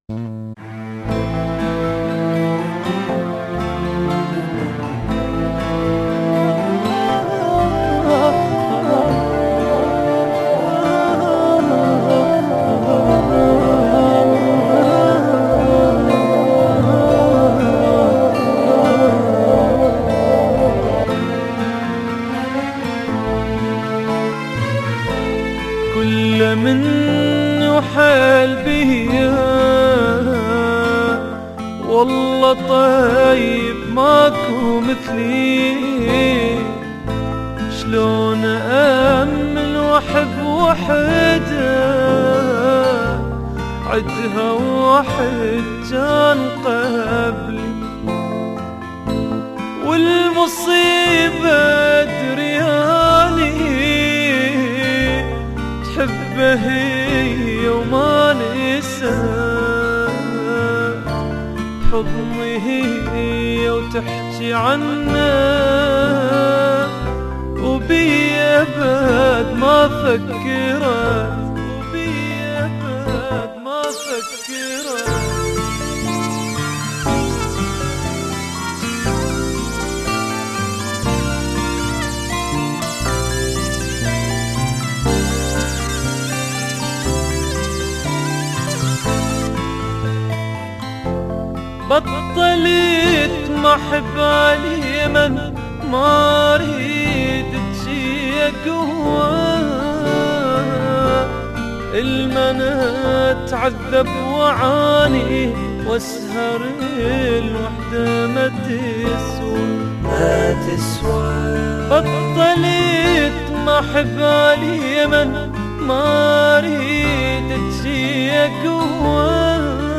كل من وحال بيا والله طيب ماكو مثلي، شلون أأمن وأحب وحدة عدها واحد كان قبلي، والمصيبة درياني تحبه هي وما نسى حضني هي وتحكي عنه، وبيا بعد ما فكرت، وبيا بعد ما فكرت. بطلت ما احب اليمن، ما اريد تجي قوة المنى تعذب وعاني واسهر الوحدة ما تسوى، ما تسوى. بطلت ما احب اليمن، ما اريد تجي قوة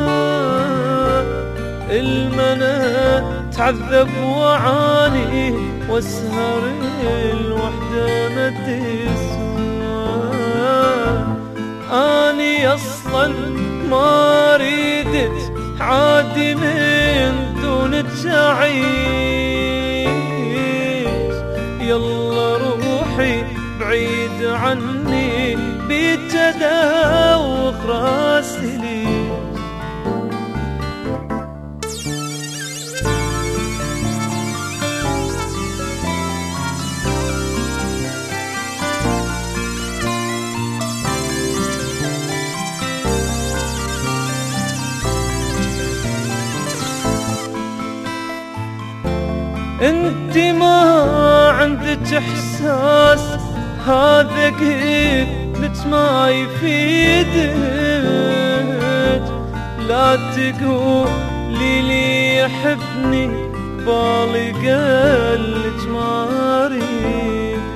المنى تعذب وعاني واسهر الوحدة ما تسوى. اني اصلا ما ريدت عادي من دونك اعيش، يلا روحي بعيد عني بيك ادوخ راسي ليش. انت ما عندك احساس هذا قلت ما يفيدك، لا تقولي لي يحبني بالي قلت ما اريد.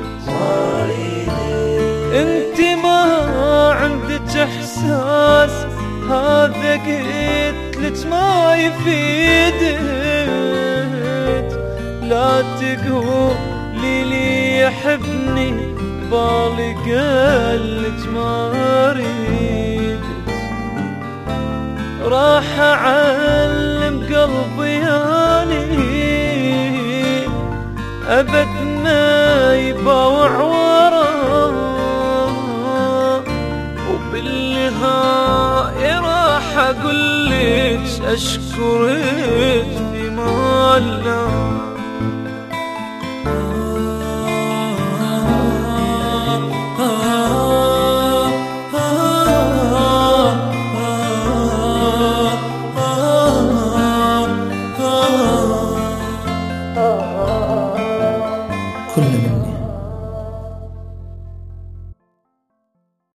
انت ما عندك احساس هذا قلت ما يفيدك، لا تقولي لي يحبني بالي قلت ما اريد. راح اعلم قلبي اني ابد ما يباوع وراه، وبالنهاية راح اقولك اشكرك في مالنا. كل مني